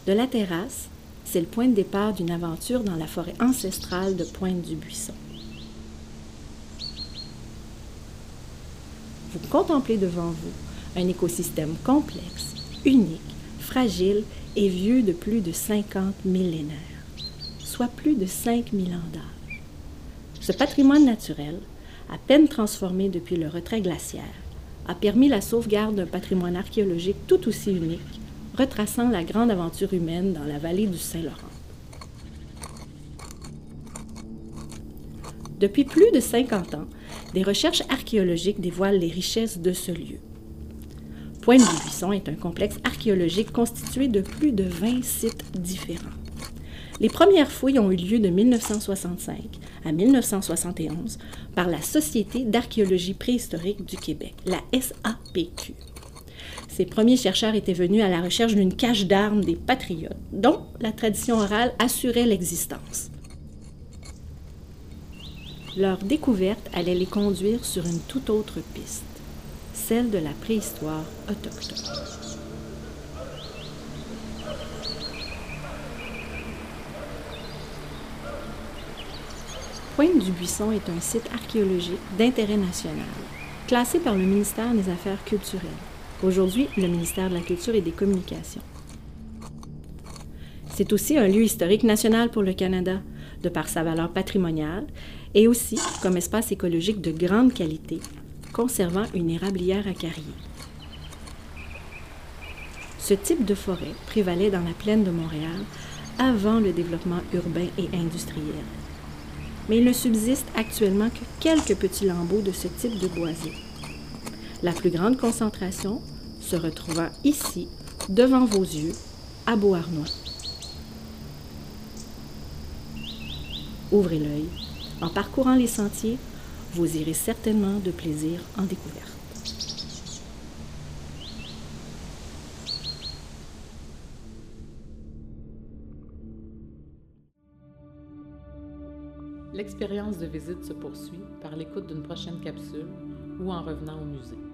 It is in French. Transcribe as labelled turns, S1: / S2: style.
S1: De la terrasse, c'est le point de départ d'une aventure dans la forêt ancestrale de Pointe-du-Buisson. Vous contemplez devant vous un écosystème complexe, unique, fragile et vieux de plus de 50 millénaires, soit plus de 5000 ans d'âge. Ce patrimoine naturel, à peine transformé depuis le retrait glaciaire, a permis la sauvegarde d'un patrimoine archéologique tout aussi unique, retraçant la grande aventure humaine dans la vallée du Saint-Laurent. Depuis plus de 50 ans, des recherches archéologiques dévoilent les richesses de ce lieu. Pointe-du-Buisson est un complexe archéologique constitué de plus de 20 sites différents. Les premières fouilles ont eu lieu de 1965 à 1971 par la Société d'archéologie préhistorique du Québec, la SAPQ. Ces premiers chercheurs étaient venus à la recherche d'une cache d'armes des patriotes, dont la tradition orale assurait l'existence. Leur découverte allait les conduire sur une toute autre piste, celle de la préhistoire autochtone. Pointe-du-Buisson est un site archéologique d'intérêt national, classé par le ministère des Affaires culturelles, aujourd'hui le ministère de la Culture et des Communications. C'est aussi un lieu historique national pour le Canada, de par sa valeur patrimoniale, et aussi comme espace écologique de grande qualité, conservant une érablière à carrier. Ce type de forêt prévalait dans la plaine de Montréal avant le développement urbain et industriel. Mais il ne subsiste actuellement que quelques petits lambeaux de ce type de boisier. La plus grande concentration se retrouvant ici, devant vos yeux, à Beauharnois. Ouvrez l'œil. En parcourant les sentiers, vous irez certainement de plaisir en découverte.
S2: L'expérience de visite se poursuit par l'écoute d'une prochaine capsule ou en revenant au musée.